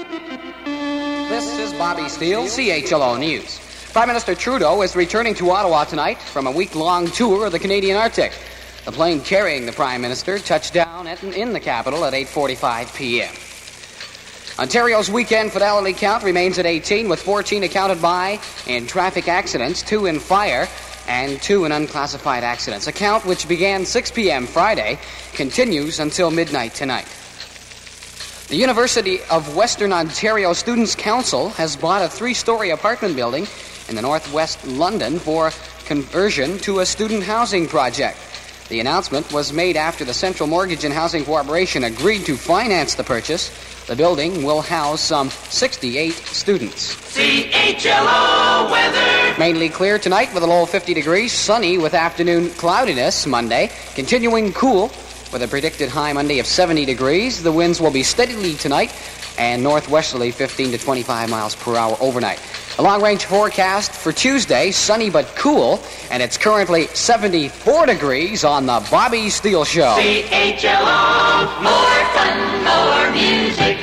This is Bobby Steele, CHLO News. Prime Minister Trudeau is returning to Ottawa tonight from a week-long tour of the Canadian Arctic. The plane carrying the Prime Minister touched down in the capital at 8:45 p.m. Ontario's weekend fidelity count remains at 18, with 14 accounted by in traffic accidents, 2 in fire, and 2 in unclassified accidents. A count which began 6 p.m. Friday continues until midnight tonight. The University of Western Ontario Students' Council has bought a 3-story apartment building in the northwest London for conversion to a student housing project. The announcement was made after the Central Mortgage and Housing Corporation agreed to finance the purchase. The building will house some 68 students. CHLO weather. Mainly clear tonight with a low of 50 degrees, sunny with afternoon cloudiness Monday, continuing cool with a predicted high Monday of 70 degrees. The winds will be steadily tonight and northwesterly 15 to 25 miles per hour overnight. A long-range forecast for Tuesday, sunny but cool, and it's currently 74 degrees on the Bobby Steele Show. CHLO, more fun, more music.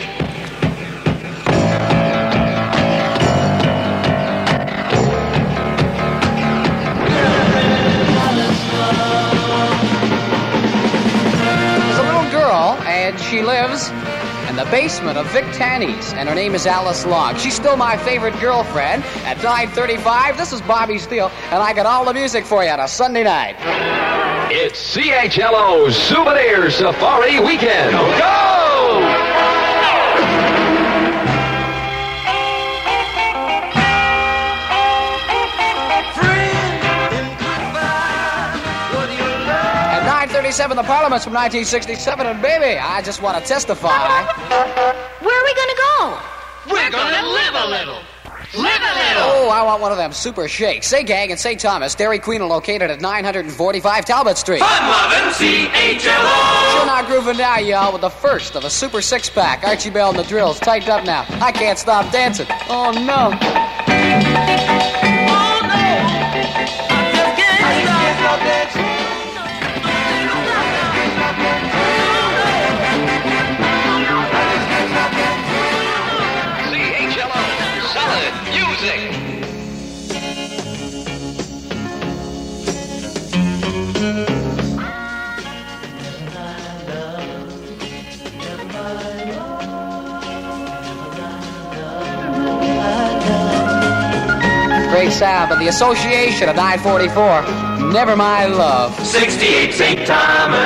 There's a little girl, and she lives in the basement of Vic Tanny's, and her name is Alice Long. She's still my favorite girlfriend. At 9:35, this is Bobby Steele, and I got all the music for you on a Sunday night. It's CHLO's Souvenir Safari Weekend. Go! At 9:37, the Parliament's from 1967, and baby, I just want to testify. Where are we going to go? We're gonna live a little. Live a little. Oh, I want one of them super shakes. Say Gang and Say Thomas, Dairy Queen are located at 945 Talbot Street. Fun lovin' CHLO. Sure not grooving now, y'all, with the first of a super six-pack. Archie Bell and the Drills, tightened up now. I can't stop dancing. Oh, no. Oh no. I just can't stop dancing. CHLO, solid music. Great sound, but the association of 944, Never My Love. 68 St. Thomas.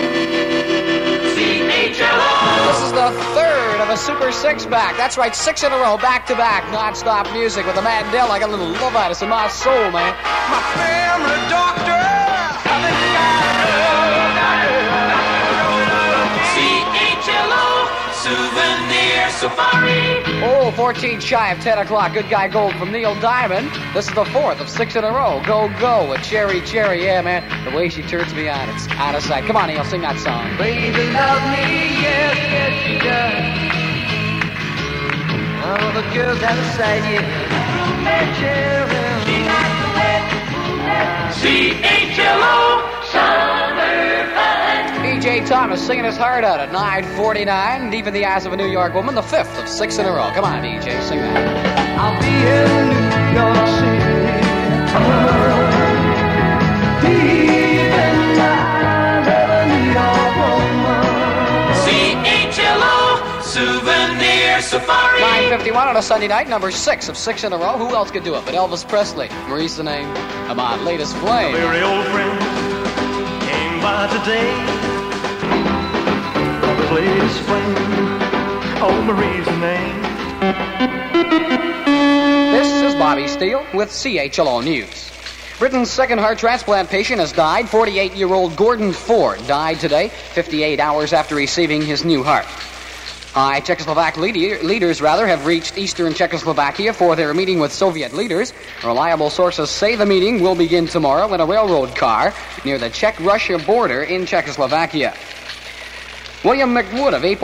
CHLO. This is the third of a super six-pack. That's right, 6 in a row, back-to-back, non-stop music with a Mandel. I got a little love-itis in my soul, man. My family doctor. CHLO Souvenir Safari. Oh, 14 shy of 10 o'clock. Good Guy Gold from Neil Diamond. This is the fourth of 6 in a row. Go, go with Cherry, Cherry. Yeah, man, the way she turns me on, it's out of sight. Come on, Neil, sing that song. Baby, love me, yes, yes, she does. All the girls out of sight, CHLO Summer Fun. E.J. Thomas singing his heart out at 9:49, deep in the eyes of a New York woman, the fifth of 6 in a row. Come on, E.J., sing that. I'll be in New York City. Deep in the eyes of a New York woman. CHLO Souvenir Safari. 9:51 on a Sunday night, number 6 of 6 in a row. Who else could do it but Elvis Presley? Marie's the name of my latest flame. Very old friend came by today. Latest flame, oh, Marie's the name. This is Bobby Steele with CHLO News. Britain's second heart transplant patient has died. 48-year-old Gordon Ford died today, 58 hours after receiving his new heart. Czechoslovak leaders have reached eastern Czechoslovakia for their meeting with Soviet leaders. Reliable sources say the meeting will begin tomorrow in a railroad car near the Czech-Russia border in Czechoslovakia. William McWood of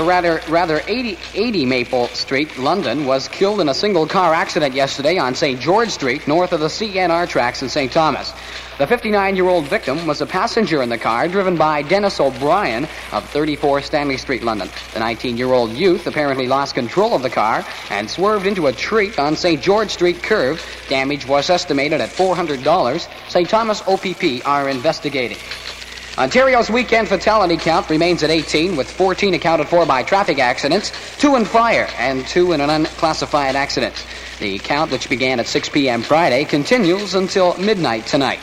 80 Maple Street, London, was killed in a single-car accident yesterday on St. George Street, north of the CNR tracks in St. Thomas. The 59-year-old victim was a passenger in the car driven by Dennis O'Brien of 34 Stanley Street, London. The 19-year-old youth apparently lost control of the car and swerved into a tree on St. George Street curve. Damage was estimated at $400. St. Thomas OPP are investigating. Ontario's weekend fatality count remains at 18, with 14 accounted for by traffic accidents, 2 in fire, and 2 in an unclassified accident. The count, which began at 6 p.m. Friday, continues until midnight tonight.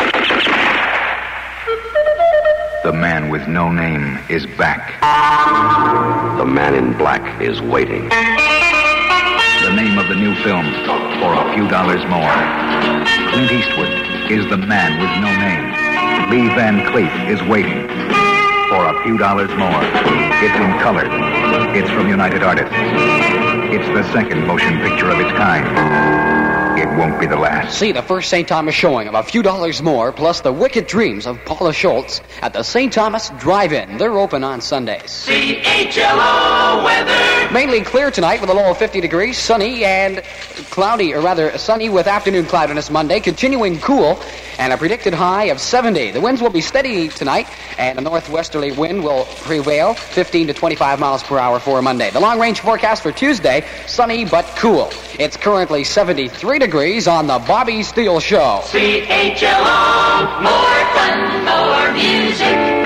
The man with no name is back. The man in black is waiting. The name of the new film, For a Few Dollars More. Clint Eastwood is the man with no name. Lee Van Cleef is waiting. For a Few Dollars More. It's in color. It's from United Artists. It's the second motion picture of its kind. It won't be the last. See the first St. Thomas showing of A Few Dollars More, plus The Wicked Dreams of Paula Schultz at the St. Thomas Drive-In. They're open on Sundays. CHLO weather. Mainly clear tonight with a low of 50 degrees, sunny and cloudy, or rather sunny with afternoon cloudiness Monday, continuing cool, and a predicted high of 70. The winds will be steady tonight, and a northwesterly wind will prevail, 15 to 25 miles per hour for Monday. The long-range forecast for Tuesday, sunny but cool. It's currently 73 degrees on the Bobby Steele Show. CHLO, more fun, more music.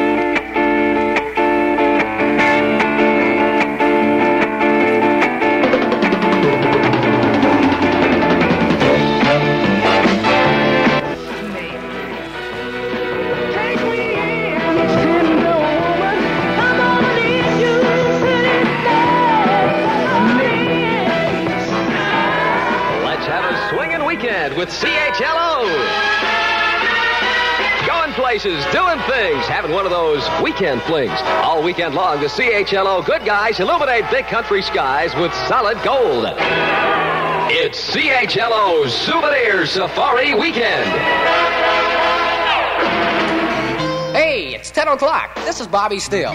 With CHLO. Going places, doing things, having one of those weekend flings. All weekend long, the CHLO good guys illuminate big country skies with solid gold. It's CHLO's Souvenir Safari Weekend. Hey, it's 10 o'clock. This is Bobby Steele.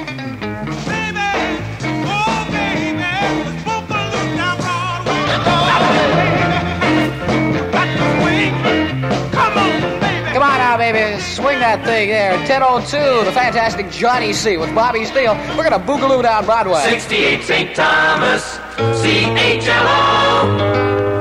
Come on now, baby. Swing that thing there. 10:02, the fantastic Johnny C. with Bobby Steele. We're going to boogaloo down Broadway. 68 St. Thomas, CHLO.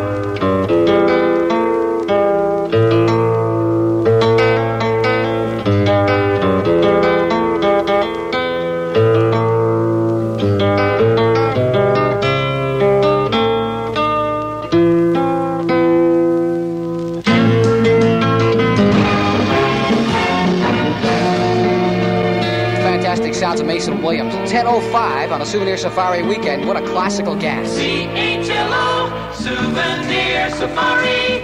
Sounds of Mason Williams. 10:05 on a Souvenir Safari Weekend. What a classical gas. CHLO, Souvenir Safari.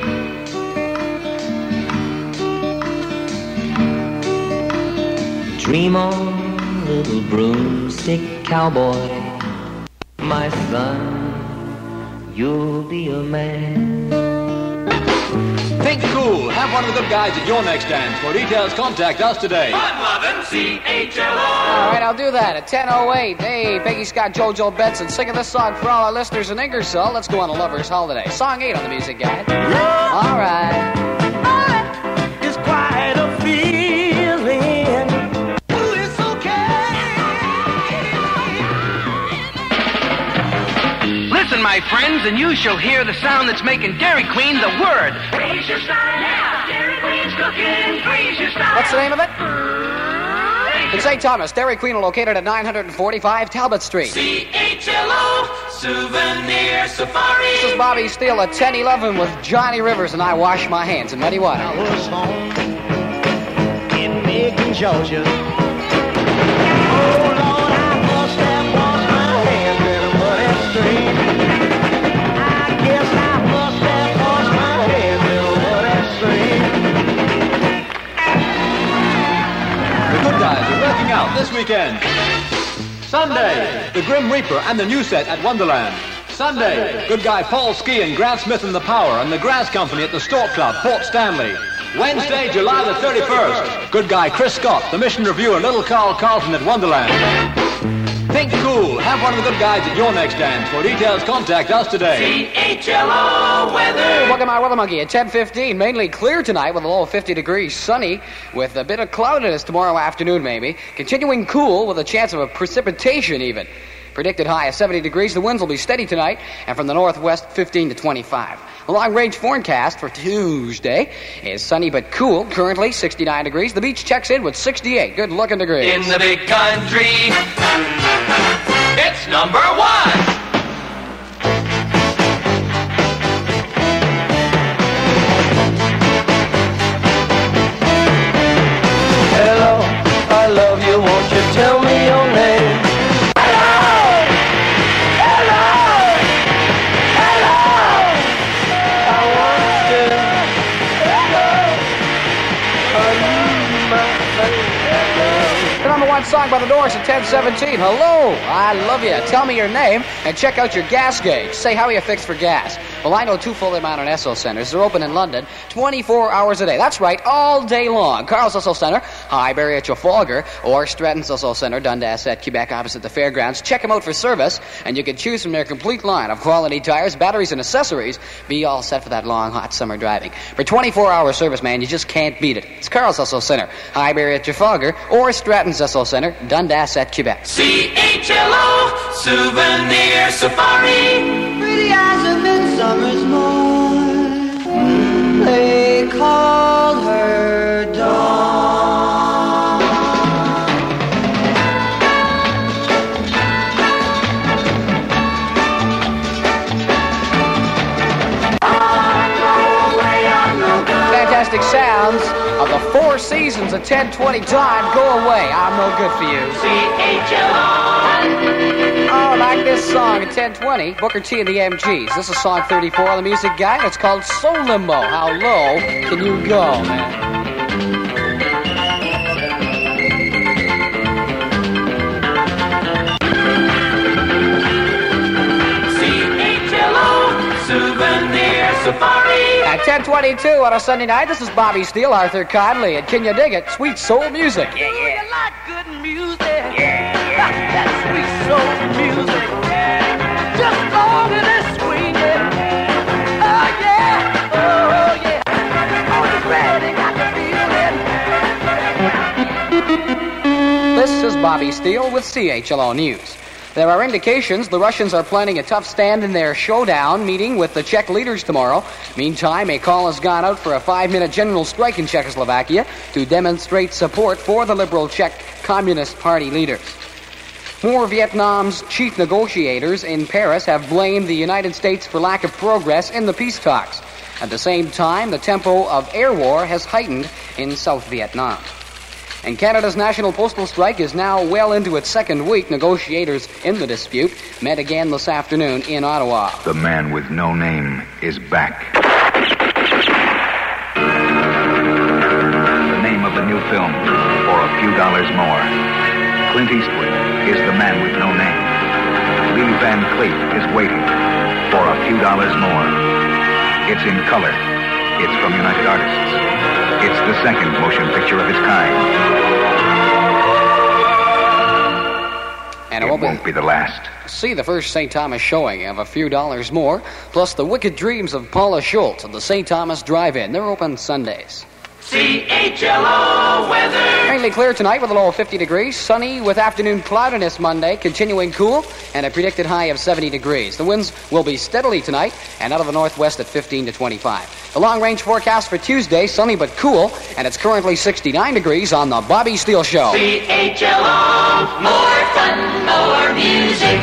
Dream on, little broomstick cowboy. My son, you'll be a man. Think cool. Have one of the good guys at your next dance. For details, contact us today. Fun lovin' CHLO. All right, I'll do that at 10:08. Hey, Peggy Scott, JoJo Benson, singing this song for all our listeners in Ingersoll. Let's go on a lover's holiday. Song 8 on the music guide. All right. It's quite a feeling. Ooh, it's okay. Listen, my friends, and you shall hear the sound that's making Dairy Queen the word. Freeze your style, yeah. Dairy Queen's cooking. Freeze your style. What's the name of it? In St. Thomas, Dairy Queen are located at 945 Talbot Street. CHLO, Souvenir Safari. This is Bobby Steele at 10:11 with Johnny Rivers, and I wash my hands in muddy water. I was home in Macon, Georgia. Oh, Lord, I must have washed my hands in a muddy stream. I guess I must have washed my hands in a muddy stream. The good guys are working out this weekend. Sunday, the Grim Reaper and the new set at Wonderland. Sunday, good guy Paul Ski and Grant Smith and the Power and the Grass Company at the Stork Club, Port Stanley. Wednesday, July the 31st. Good guy Chris Scott, the Mission Review, and Little Carl Carlton at Wonderland. Think cool. Have one of the good guys at your next dance. For details, contact us today. CHLO weather. Welcome my Weather Monkey at 10:15. Mainly clear tonight with a low of 50 degrees. Sunny with a bit of cloudiness tomorrow afternoon maybe. Continuing cool with a chance of a precipitation even. Predicted high of 70 degrees. The winds will be steady tonight, and from the northwest, 15 to 25. The long-range forecast for Tuesday is sunny but cool. Currently, 69 degrees. The beach checks in with 68 good-looking degrees. In the big country, it's number one. Hello, I love you, won't you tell me your name? Song by the Doors at 10:17. Hello, I love you. Tell me your name and check out your gas gauge. Say how you fix for gas. Well, I know two fully mounted Esso centers. They're open in London 24 hours a day. That's right, all day long. Carl's Esso Center, Highbury at Trafalgar, or Stratton's Esso Center, Dundas at Quebec opposite the fairgrounds. Check them out for service, and you can choose from their complete line of quality tires, batteries, and accessories. Be all set for that long, hot summer driving. For 24-hour service, man, you just can't beat it. It's Carl's Esso Center, Highbury at Trafalgar, or Stratton's Esso Center, Dundas at Quebec. CHLO Souvenir Safari. Pretty eyes of midsummer's morn, they called her Dawn. Fantastic sounds of the Four Seasons at 10:20 time. Go away, I'm no good for you. Oh, like this song at 10:20, Booker T and the MGs. This is song 34 on the Music Guide. It's called Soul Limbo. How low can you go, man? Souvenir Safari. At 10:22 on a Sunday night, this is Bobby Steele, Arthur Conley, and Can You Dig It? Sweet soul music. Yeah, yeah. You like good music. Yeah, yeah. That sweet soul music. Yeah. Just long as it's sweet. Yeah. Oh, yeah. Oh, yeah. On the ready, got the feeling. This is Bobby Steele with CHLO News. There are indications the Russians are planning a tough stand in their showdown meeting with the Czech leaders tomorrow. Meantime, a call has gone out for a 5-minute general strike in Czechoslovakia to demonstrate support for the liberal Czech Communist Party leaders. More Vietnam's chief negotiators in Paris have blamed the United States for lack of progress in the peace talks. At the same time, the tempo of air war has heightened in South Vietnam. And Canada's national postal strike is now well into its second week. Negotiators in the dispute met again this afternoon in Ottawa. The man with no name is back. The name of the new film, For a Few Dollars More. Clint Eastwood is the man with no name. Lee Van Cleef is waiting for a few dollars more. It's in color. It's from United Artists. It's the second motion picture of its kind. And it won't be the last. See the first St. Thomas showing of A Few Dollars More, plus The Wicked Dreams of Paula Schultz at the St. Thomas Drive-In. They're open Sundays. CHLO weather. Mainly clear tonight with a low of 50 degrees. Sunny with afternoon cloudiness Monday, continuing cool, and a predicted high of 70 degrees. The winds will be steadily tonight and out of the northwest at 15 to 25. The long-range forecast for Tuesday, sunny but cool, and it's currently 69 degrees on the Bobby Steele Show. CHLO, more fun, more music.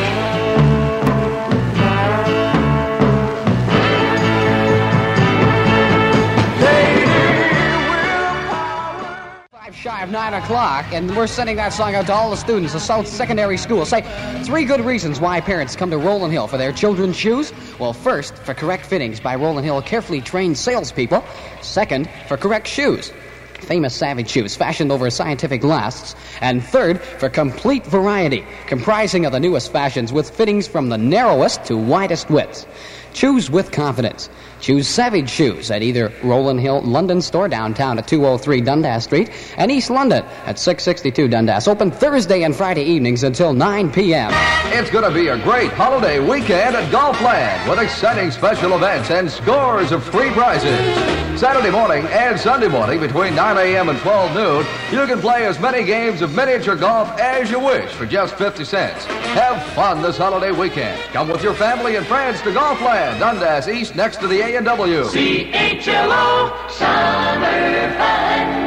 9 o'clock, and we're sending that song out to all the students of South Secondary School. Say, 3 good reasons why parents come to Roland Hill for their children's shoes. Well, first, for correct fittings by Roland Hill carefully trained salespeople. Second, for correct shoes. Famous Savage shoes fashioned over scientific lasts. And third, for complete variety, comprising of the newest fashions with fittings from the narrowest to widest widths. Choose with confidence. Choose Savage Shoes at either Rowland Hill London store downtown at 203 Dundas Street and East London at 662 Dundas. Open Thursday and Friday evenings until 9 p.m. It's going to be a great holiday weekend at Golfland with exciting special events and scores of free prizes. Saturday morning and Sunday morning between 9 a.m. and 12 noon, you can play as many games of miniature golf as you wish for just 50 cents. Have fun this holiday weekend. Come with your family and friends to Golfland, Dundas East, next to the A&W. CHLO Summer Fun.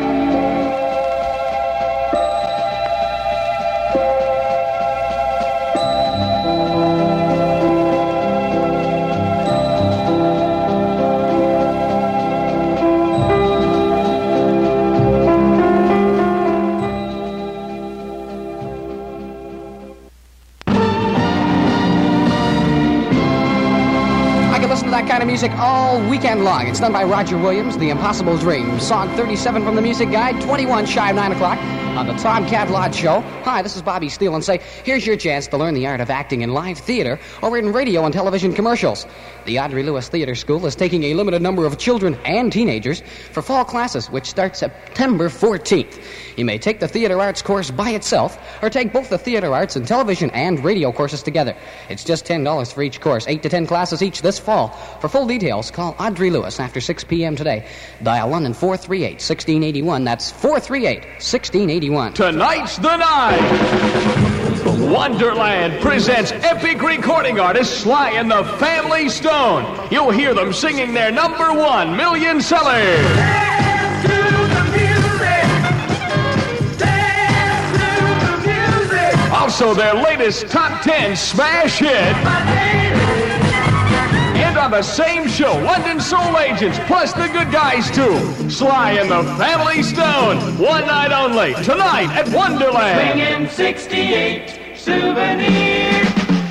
That kind of music all weekend long. It's done by Roger Williams, The Impossible Dream. Song 37 from the Music Guide, 21 shy of 9 o'clock on the Tom Catlott Show. Hi, this is Bobby Steele, and say, here's your chance to learn the art of acting in live theater or in radio and television commercials. The Audrey Lewis Theater School is taking a limited number of children and teenagers for fall classes, which start September 14th. You may take the theater arts course by itself or take both the theater arts and television and radio courses together. It's just $10 for each course, 8 to 10 classes each this fall. For full details, call Audrey Lewis after 6 p.m. today. Dial London 438-1681. That's 438-1681. Tonight's the night. Wonderland presents epic recording artist Sly and the Family Stone. You'll hear them singing their #1 million seller. Dance to the music. Dance to the music. Also their latest top 10 smash hit. And on the same show, London Soul Agents, plus the good guys too. Sly and the Family Stone. One night only, tonight at Wonderland. Bringing 68 souvenirs.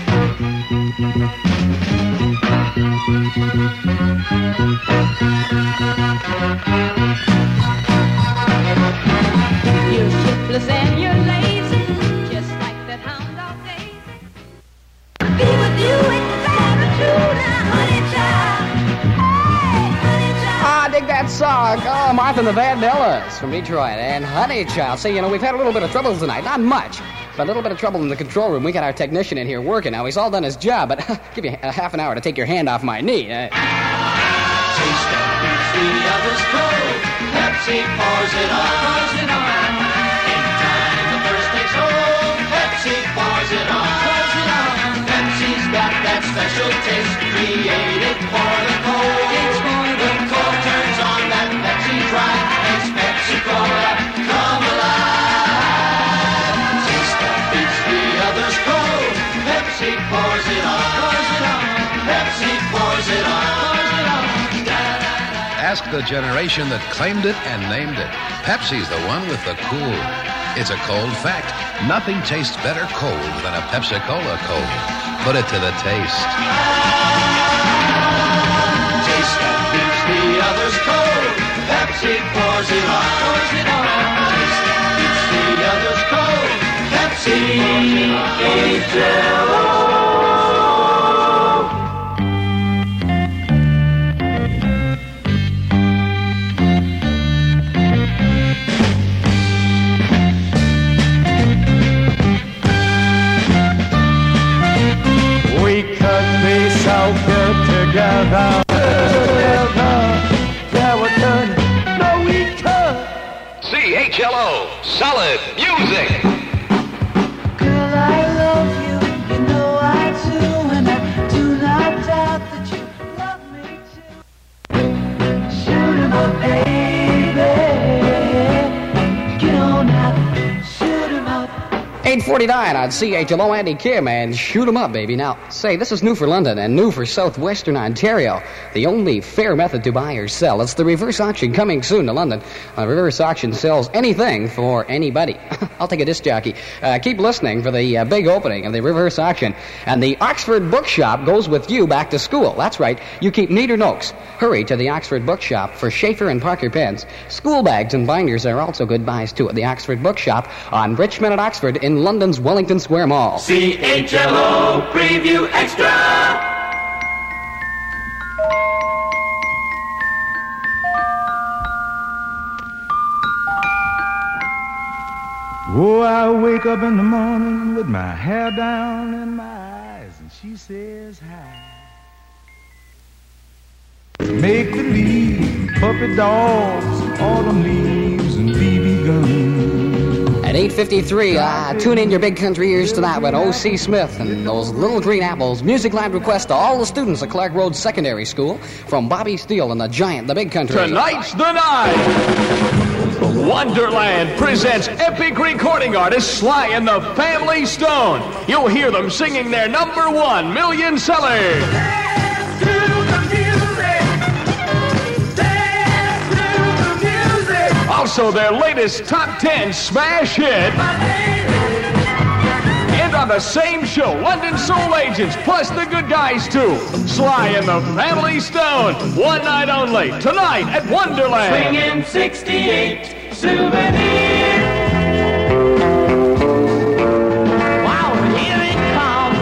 You're shiftless and you're lazy, just like that hound dog day. Be with you in the attitude, honey child. Hey, honey child. I dig that song. Oh, Martha and the Vandellas from Detroit and Honey Child. See, we've had a little bit of trouble tonight. Not much, but a little bit of trouble in the control room. We got our technician in here working now. He's all done his job, but give you a half an hour to take your hand off my knee. Taste that beats the others cold. Pepsi pours it on. Anytime the thirst takes hold, Pepsi pours it on. Pepsi's got that special taste created for the cold. The cold turns on that Pepsi drive, makes Pepsi Cola come alive. Taste that beats the others cold. Pepsi pours it on. Pepsi pours it on. Ask the generation that claimed it and named it. Pepsi's the one with the cool. It's a cold fact. Nothing tastes better cold than a Pepsi-Cola cold. Put it to the taste. Taste that beats the others cold. Pepsi pours it on. Taste that beats the others cold. Pepsi H-L-O. We could be so good together. Yeah, we could. No, we could. CHLO, solid music. Girl, I love you. You know I do, and I do not doubt that you love me too. Shoot 'em up, baby. Get on out. Shoot 'em up. 8:49 on CHLO. Andy Kim and Shoot 'em Up, baby. Now, say, this is new for London and new for southwestern Ontario. The only fair method to buy or sell. It's the reverse auction coming soon to London. Reverse auction sells anything for anybody. I'll take a disc jockey. Keep listening for the big opening of the reverse auction. And the Oxford Bookshop goes with you back to school. That's right. You keep neat or notes. Hurry to the Oxford Bookshop for Schaefer and Parker pens. School bags and binders are also good buys, too, at the Oxford Bookshop on Richmond and Oxford in London's Wellington Square Mall. CHLO Preview Extra. Oh, I wake up in the morning with my hair down in my eyes, and she says hi. Make believe, puppy dogs, autumn leaves, and BB guns. At 8:53, tune in your big country ears to that with O.C. Smith and those Little Green Apples. Music line request to all the students at Clark Road Secondary School from Bobby Steele and the Giant, the Big Country. Tonight's the night. Wonderland presents epic recording artist Sly and the Family Stone. You'll hear them singing their #1 million seller. Also their latest top 10 smash hit. And on the same show, London Soul Agents plus the good guys too. Sly and the Family Stone. One night only. Tonight at Wonderland. Swinging 68 souvenir. Wow, here it comes.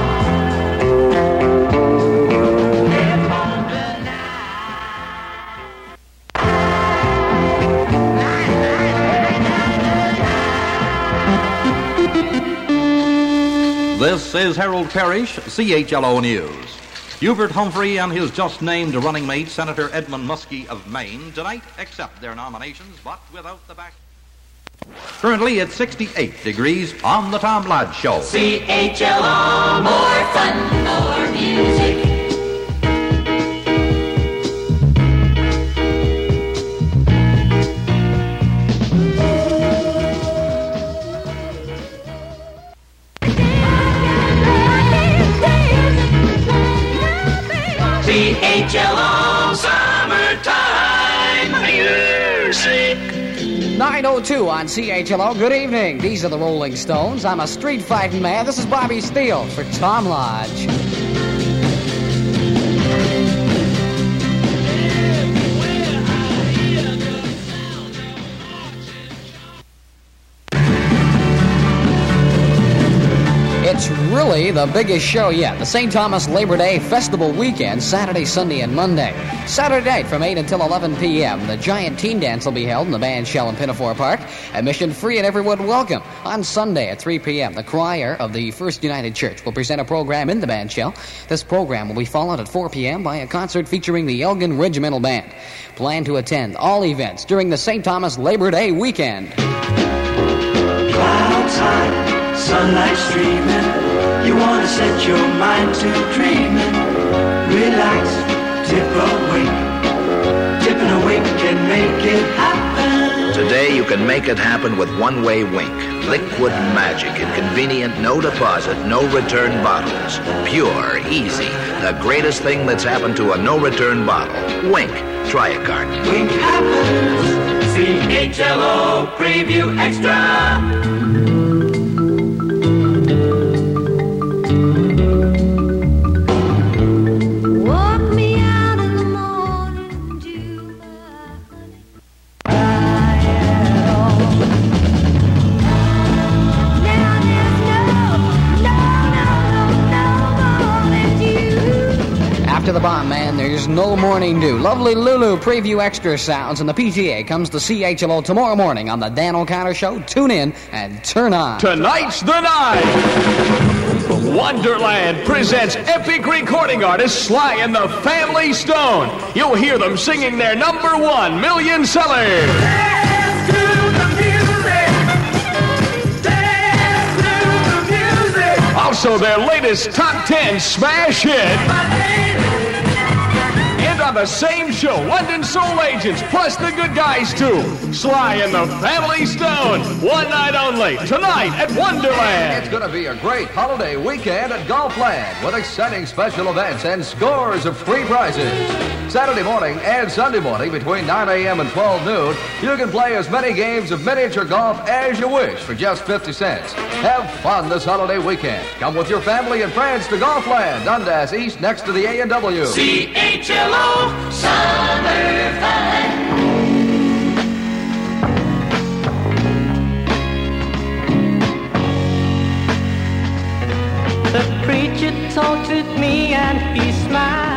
This is Harold Parrish, CHLO News. Hubert Humphrey and his just-named running mate, Senator Edmund Muskie of Maine, tonight accept their nominations, but without the back. Currently, it's 68 degrees on the Tom Ladd Show. CHLO, more fun, more music. CHLO Summertime Music. 9:02 on CHLO. Good evening. These are the Rolling Stones. I'm a street fighting man. This is Bobby Steele for Tom Lodge. It's really the biggest show yet. The St. Thomas Labor Day Festival Weekend, Saturday, Sunday, and Monday. Saturday night from 8 until 11 p.m., the Giant Teen Dance will be held in the band shell in Pinafore Park. Admission free and everyone welcome. On Sunday at 3 p.m., the choir of the First United Church will present a program in the band shell. This program will be followed at 4 p.m. by a concert featuring the Elgin Regimental Band. Plan to attend all events during the St. Thomas Labor Day Weekend. Clouds high, sunlight streaming. You want to set your mind to dreaming. Relax, tip awake. Tipping awake can make it happen. Today you can make it happen with one-way Wink. Liquid magic and convenient, no deposit, no return bottles. Pure, easy. The greatest thing that's happened to a no-return bottle. Wink. Try a carton. Wink happens. CHLO Preview Extra. After the bomb, man, there's no morning dew. Lovely Lulu Preview Extra sounds, and the PTA comes to CHLO tomorrow morning on the Dan O'Connor Show. Tune in and turn on. Tonight's the night. Wonderland presents epic recording artist Sly and the Family Stone. You'll hear them singing their #1 million seller. Also their latest top 10 smash hit. And on the same show, London Soul Agents plus the good guys too. Sly and the Family Stone. One night only. Tonight at Wonderland. It's going to be a great holiday weekend at Golfland with exciting special events and scores of free prizes. Saturday morning and Sunday morning between 9 a.m. and 12 noon, you can play as many games of miniature golf as you wish for just 50 cents. Have fun this holiday weekend. Come with your family and friends to Golfland, Dundas East next to the A&W. CHLO Summer Fun. The preacher talked with me and he smiled.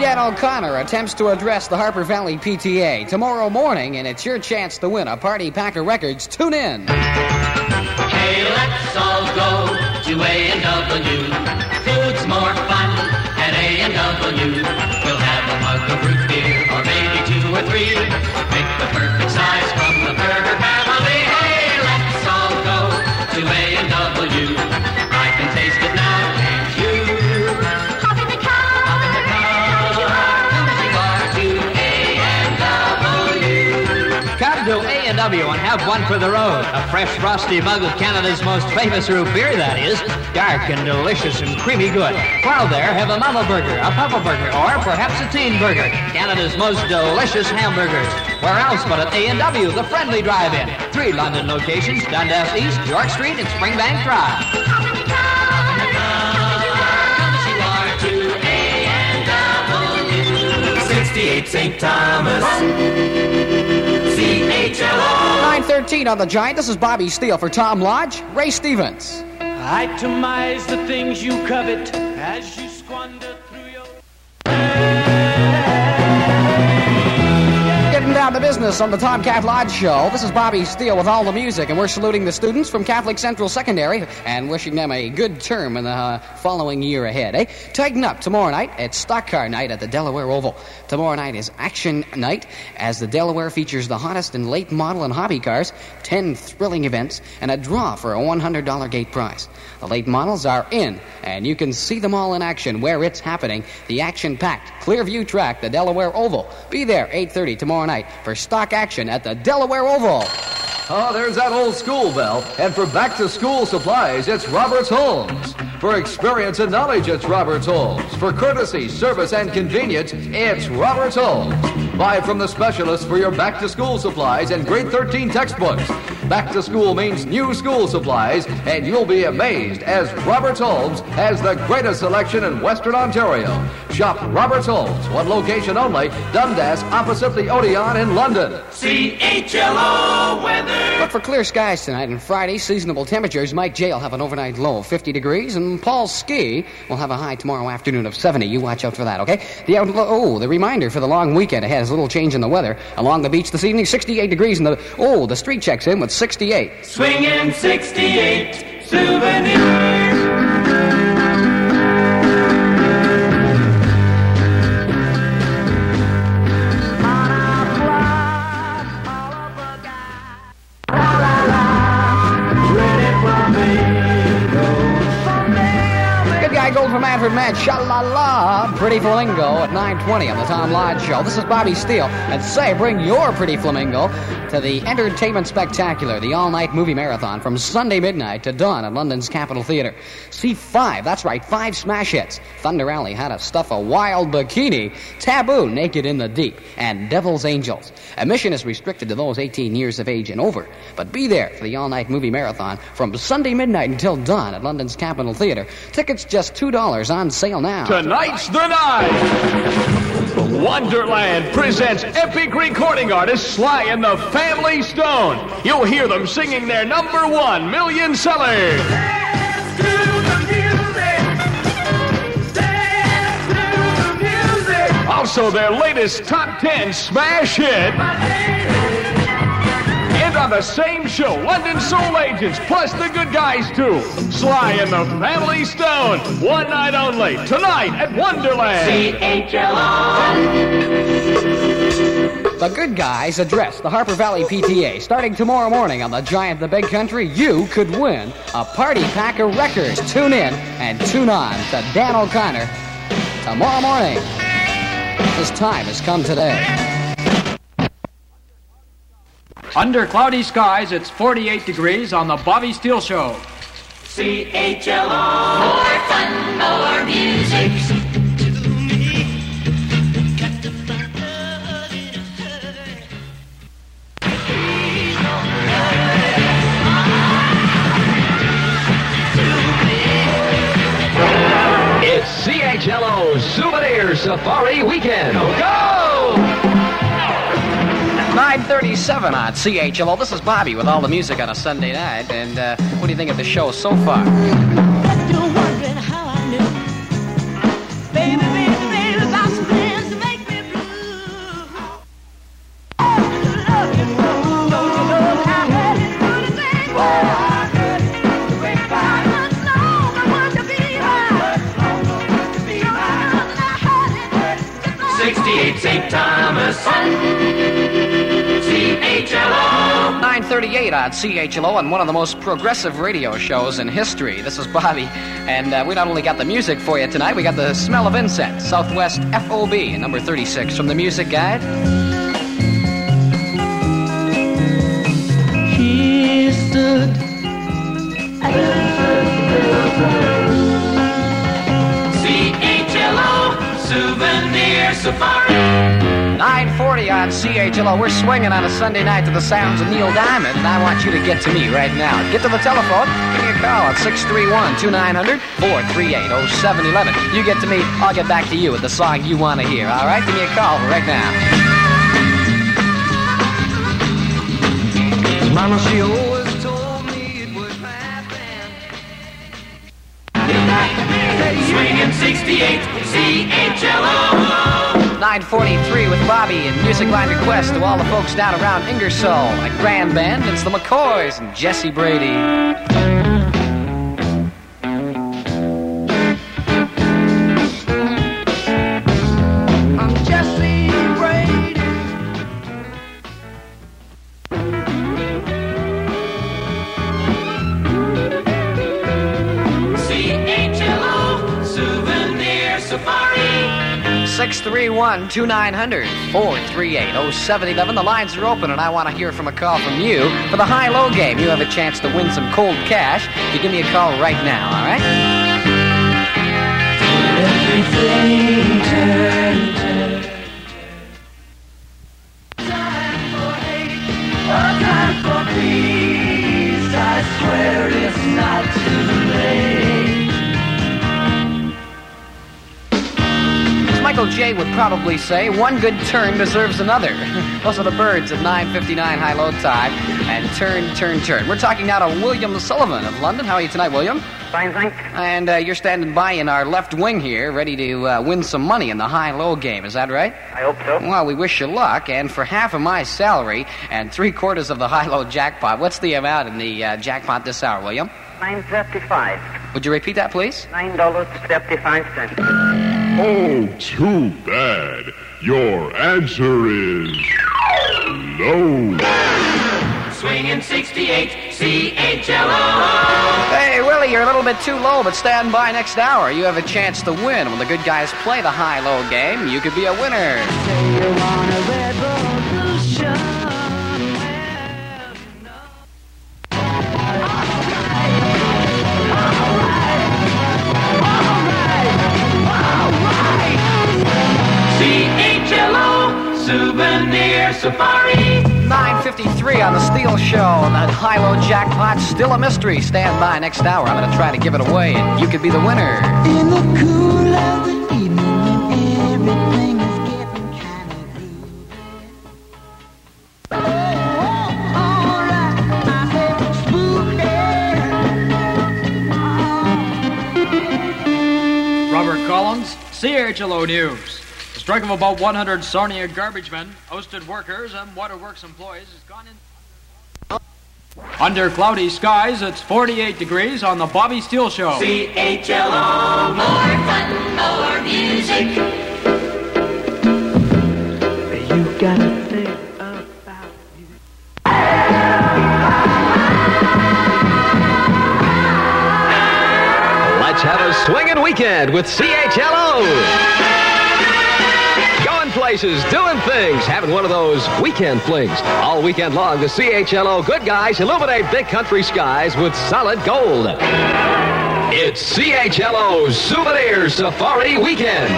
Dan O'Connor attempts to address the Harper Valley PTA tomorrow morning, and it's your chance to win a Party Pack of Records. Tune in. Hey, let's all go to A&W. Food's more fun at A&W. We'll have a mug of root beer, or maybe 2 or 3. Pick the perfect size from the Burger family. Hey, let's all go to A&W. I can taste it now, can't you? Hop in the car. Hop in the car. Come as you are to A&W. Come to A&W and have one for the road. A fresh, frosty mug of Canada's most famous root beer, that is. Dark and delicious and creamy good. While there, have a Mama Burger, a Papa Burger, or perhaps a Teen Burger. Canada's most delicious hamburgers. Where else but at A&W, the friendly drive-in. 3 London locations, Dundas East, York Street, and Springbank Drive. 68 St. Thomas. CHLO. 9:13 on the Giant. This is Bobby Steele for Tom Lodge, Ray Stevens. Itemize the things you covet as you squander through your... Getting down to business on the Tomcat Lodge Show. This is Bobby Steele with all the music, and we're saluting the students from Catholic Central Secondary and wishing them a good term in the following year ahead. Tighten up tomorrow night. It's Stock Car Night at the Delaware Oval. Tomorrow night is Action Night, as the Delaware features the hottest and late model and hobby cars, 10 thrilling events, and a draw for a $100 gate prize. The late models are in, and you can see them all in action where it's happening. The action-packed Clearview Track, the Delaware Oval. Be there 8:30 tomorrow night for stock action at the Delaware Oval. Oh, there's that old school bell. And for back-to-school supplies, it's Robert's Homes. For experience and knowledge, it's Robert's Homes. For courtesy, service, and convenience, it's Robert's Homes. Buy from the specialists for your back-to-school supplies and grade 13 textbooks. Back-to-school means new school supplies, and you'll be amazed as Robert's Homes has the greatest selection in Western Ontario. Shop Robert's Homes, one location only, Dundas, opposite the Odeon in London. CHLO weather. Look for clear skies tonight and Friday. Seasonable temperatures. Mike J will have an overnight low of 50 degrees, and Paul Ski will have a high tomorrow afternoon of 70. You watch out for that, okay? The reminder for the long weekend ahead is a little change in the weather. Along the beach this evening, 68 degrees, and the street checks in with 68. Swinging 68 souvenirs. Gold from Manfred Mann, Sha-la-la, Pretty Flamingo at 9:20 on the Tom Lodge Show. This is Bobby Steele, and say, bring your Pretty Flamingo to the Entertainment Spectacular, the all-night movie marathon from Sunday midnight to dawn at London's Capitol Theatre. See 5, that's right, 5 smash hits. Thunder Alley, How to Stuff a Wild Bikini, Taboo, Naked in the Deep, and Devil's Angels. Admission is restricted to those 18 years of age and over, but be there for the all-night movie marathon from Sunday midnight until dawn at London's Capitol Theatre. Tickets just $2 on sale now. Tonight's the night. Wonderland presents epic recording artist Sly and the Family Stone. You'll hear them singing their #1 million seller. Dance to the music. Also their latest top 10 smash hit. And on the same show, London Soul Agents, plus the good guys too. Sly and the Family Stone. One night only. Tonight at Wonderland. CHLO. The good guys address the Harper Valley PTA. Starting tomorrow morning on the Giant the Big Country, you could win a party pack of records. Tune in and tune on to Dan O'Connor tomorrow morning. His time has come today. Under cloudy skies, it's 48 degrees on the Bobby Steele Show. CHLO. More fun, more music. It's CHLO's Souvenir Safari Weekend. Go! 9:37 on CHLO. This is Bobby with all the music on a Sunday night. And what do you think of the show so far? You're wondering how I knew. Baby, baby, baby, about some friends St. Thomas. CHLO. 9:38 on CHLO on one of the most progressive radio shows in history. This is Bobby, and we not only got the music for you tonight, we got the smell of incense. Southwest FOB, number 36 from the Music Guide. He stood CHLO Souvenir Safari. 9:40 on CHLO. We're swinging on a Sunday night to the sounds of Neil Diamond, and I want you to get to me right now. Get to the telephone. Give me a call at 631-2900, 438-0711. You get to me, I'll get back to you with the song you want to hear. All right? Give me a call right now. Mama, she always told me it would happen. Swinging 68 CHLO. 9:43 with Bobby and Music Line Request to all the folks down around Ingersoll. A grand band, it's the McCoys and Jesse Brady. I'm Jesse Brady. CHLO Souvenir Safari. 631-2900, 438-0711. The lines are open, and I want to hear from a call from you. For the high-low game, you have a chance to win some cold cash. You give me a call right now, all right? Everything turn. Time for peace. I swear it's not too late. Michael J. would probably say, one good turn deserves another. Those are the Birds at 9:59 high-low time. And turn. We're talking now to William Sullivan of London. How are you tonight, William? Fine, thanks. And you're standing by in our left wing here, ready to win some money in the high-low game. Is that right? I hope so. Well, we wish you luck. And for half of my salary and 3/4 of the high-low jackpot, what's the amount in the jackpot this hour, William? $9.35. Would you repeat that, please? $9.35. Oh, too bad. Your answer is low. Swinging 68 CHLO. Hey, Willie, you're a little bit too low, but stand by next hour. You have a chance to win. When the good guys play the high-low game, you could be a winner. CHLO Souvenir Safari. 9:53 on the Steel Show. That high-low jackpot still a mystery. Stand by next hour. I'm going to try to give it away, and you could be the winner. In the cool of the evening when everything is getting kind of Robert Collins, CHLO News. The strike of about 100 Sarnia garbage men, ousted workers, and waterworks employees has gone in. Under cloudy skies, it's 48 degrees on the Bobby Steele Show. CHLO, more fun, more music. You gotta think about you. Let's have a swinging weekend with CHLO. Going places, doing things, having one of those weekend flings. All weekend long, the CHLO good guys illuminate big country skies with solid gold. It's CHLO's Souvenir Safari Weekend.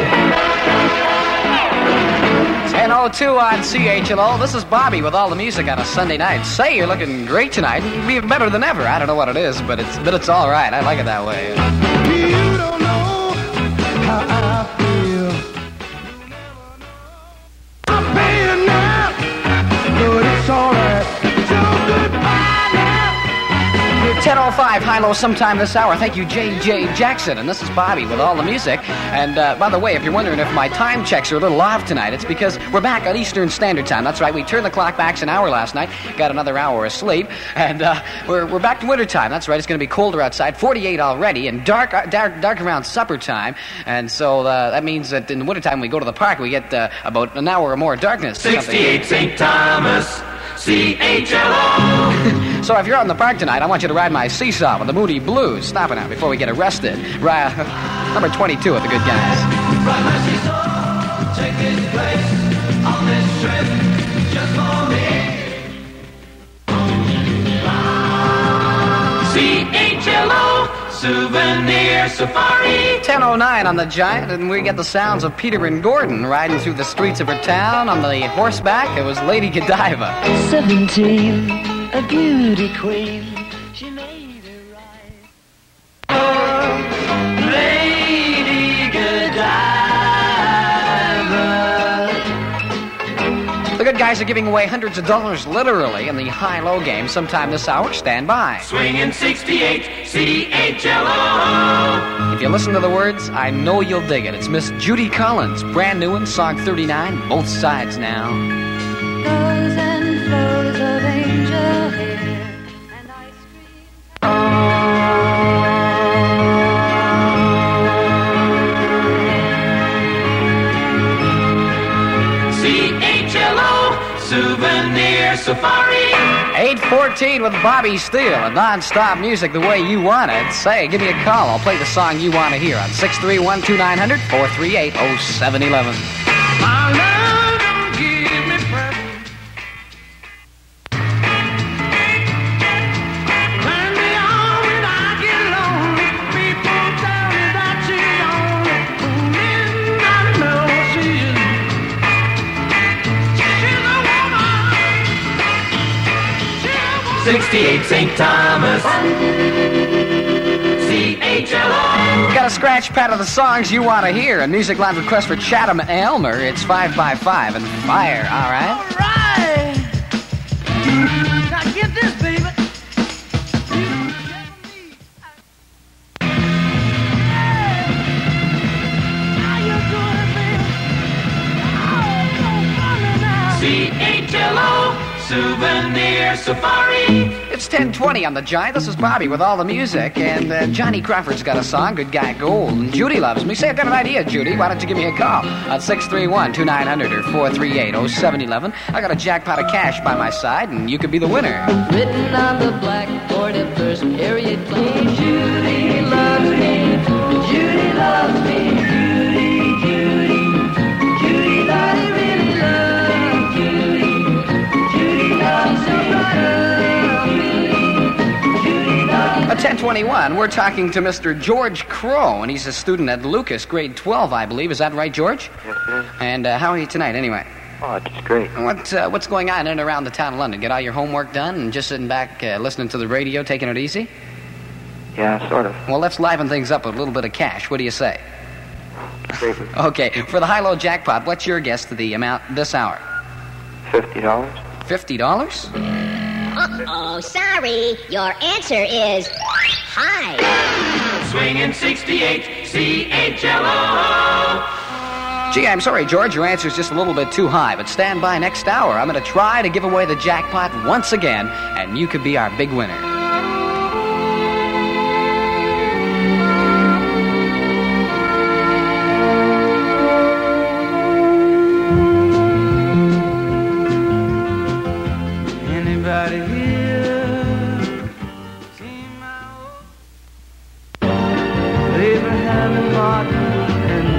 10:02 on CHLO. This is Bobby with all the music on a Sunday night. Say, you're looking great tonight. Even better than ever. I don't know what it is, but it's all right. I like it that way. You don't know how I feel. I'm paying now, but it's all right. So goodbye now. If 10:05, high-low sometime this hour. Thank you, J.J. Jackson. And this is Bobby with all the music. And by the way, if you're wondering if my time checks are a little off tonight, it's because we're back on Eastern Standard Time. That's right, we turned the clock back an hour last night, got another hour of sleep, and we're back to wintertime. That's right, it's going to be colder outside, 48 already, and dark around supper time. And so that means that in the wintertime, when we go to the park, we get about an hour or more darkness. 68 St. Thomas, CHLO. So if you're out in the park tonight, I want you to ride my seesaw with the Moody Blues. Stopping out before we get arrested. Number 22 at the Good Guys. Ride my seesaw, take its place on this trip just for me. CHLO Souvenir Safari. 10:09 on the Giant, and we get the sounds of Peter and Gordon riding through the streets of her town on the horseback. It was Lady Godiva. 17, a beauty queen. She made her right. Lady Godiva. The Good Guys are giving away hundreds of dollars, literally, in the high-low game sometime this hour. Stand by. Swinging 68 CHLO. If you listen to the words, I know you'll dig it. It's Miss Judy Collins, brand new in song 39, both sides now. Flows and flows of angel hair and ice CHLO Souvenir Safari. 8:14 with Bobby Steele and non-stop music the way you want it. Say, give me a call. I'll play the song you want to hear on 631-2900, 438-0711. My love don't give me presents. Turn me on when I get lonely. People tell me that she's only fooling. I know she is. She's a woman. 68 St. Thomas, CHLO. Got a scratch pad of the songs you want to hear. A music line request for Chatham Elmer. It's 5x5 and fire, all right? All right. Now get this, baby. CHLO Souvenir Safari. It's 10:20 on the Giant. This is Bobby with all the music, and Johnny Crawford's got a song, Good Guy Gold, and Judy loves me. Say, I've got an idea, Judy. Why don't you give me a call on 631-2900 or 438-0711. I got a jackpot of cash by my side, and you could be the winner. Written on the blackboard at first period class. Judy loves me. Judy loves me. Judy, Judy. Judy loves me. Really love Judy. Judy loves me. At 10:21, we're talking to Mr. George Crow, and he's a student at Lucas, grade 12, I believe. Is that right, George? Yes, sir. And how are you tonight, anyway? Oh, it's great. What's going on in and around the town of London? Get all your homework done and just sitting back listening to the radio, taking it easy? Yeah, sort of. Well, let's liven things up with a little bit of cash. What do you say? Great. Okay, for the high-low jackpot, what's your guess to the amount this hour? $50. $50? Uh-oh, sorry. Your answer is high. Swinging 68 CHLO. Gee, I'm sorry, George. Your answer's just a little bit too high, but stand by next hour. I'm going to try to give away the jackpot once again, and you could be our big winner. Anybody here seen my old Abraham and Martin and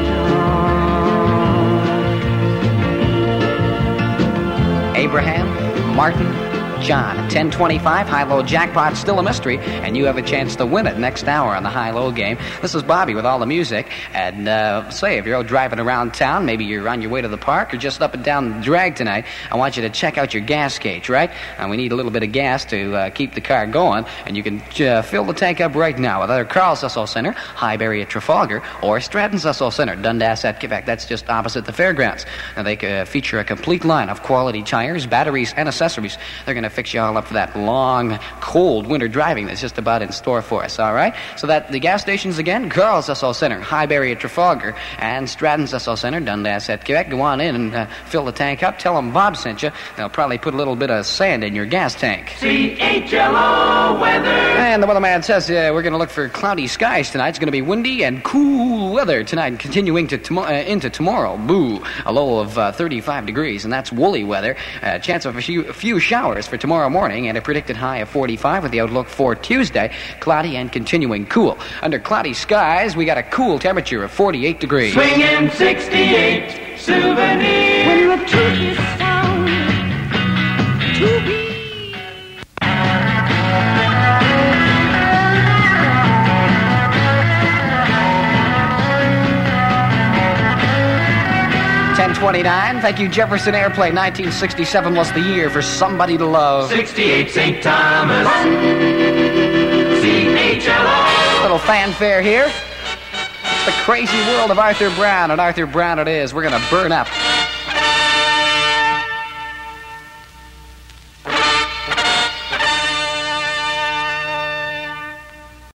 John? Abraham, Martin, John. At 10:25, high-low jackpot still a mystery, and you have a chance to win it next hour on the high-low game. This is Bobby with all the music, and say, if you're out driving around town, maybe you're on your way to the park or just up and down the drag tonight, I want you to check out your gas gauge, right? We need a little bit of gas to keep the car going, and you can fill the tank up right now with either Carl's Esso Center, Highbury at Trafalgar, or Stratton's Esso Center, Dundas at Quebec. That's just opposite the fairgrounds. Now, they feature a complete line of quality tires, batteries, and accessories. They're going to fix you all up for that long, cold winter driving that's just about in store for us, all right? So that the gas stations again, Carl's SO Center, Highbury at Trafalgar, and Stratton's SO Center, Dundas at Quebec. Go on in and fill the tank up. Tell them Bob sent you. They'll probably put a little bit of sand in your gas tank. CHLO weather. And the weatherman says we're going to look for cloudy skies tonight. It's going to be windy and cool weather tonight, continuing to into tomorrow. Boo. A low of 35 degrees, and that's woolly weather. Chance of a few showers for tomorrow morning, and a predicted high of 45 with the outlook for Tuesday. Cloudy and continuing cool. Under cloudy skies, we got a cool temperature of 48 degrees. Swinging 68 souvenir. When the truth is found to be. $10.29. Thank you, Jefferson Airplane. 1967 was the year for Somebody to Love. 68 St. Thomas. CHLO. Little fanfare here. It's the crazy world of Arthur Brown, and Arthur Brown it is. We're going to burn up